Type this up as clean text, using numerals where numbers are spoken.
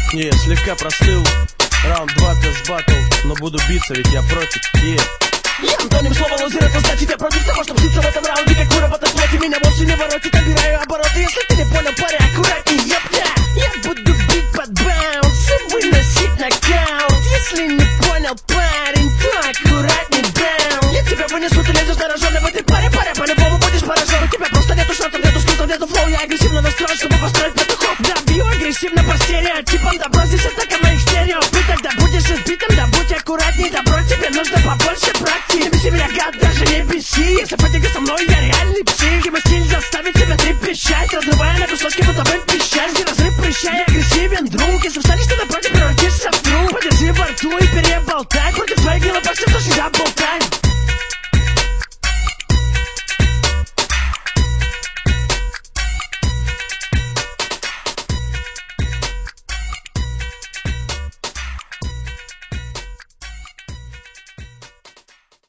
Слегка простыл. Раунд 2 тест батл. Но буду биться, ведь я против. Я антоним слова лузер, это значит я против того, чтобы биться в этом раунде. Как выработать плоти, меня вовсе не воротит. Обираю обороты, если ты не понял, парень, аккуратней, ёпта. Я буду бить под баунс и выносить нокаут. Если не понял, парень, то аккуратней, даун. Я тебя вынесу, ты лезешь зараженный в этой паре. Паря, по-любому будешь поражен. У тебя просто нету шансов, нету скиллов, нету флоу. Я агрессивно настроен, чтобы построить петухов. Да, бью агрессивно по стереотипам. Добро здесь атака моих стереопы. Когда будешь избитым, да будь аккуратней. Добро, тебе нужно побольше практики. Не беси меня, гад, даже не беси. Если фатига со мной, я реальный псих. И мой стиль заставит тебя трепещать, разрывая на кусочки, будто бы пищать. Где разрыв прыща, я агрессивен, друг. Если встанешь ты напротив, превратишься в труп. Подержи во рту и переболтай. Против твоей гнилой башни, что себя болтай.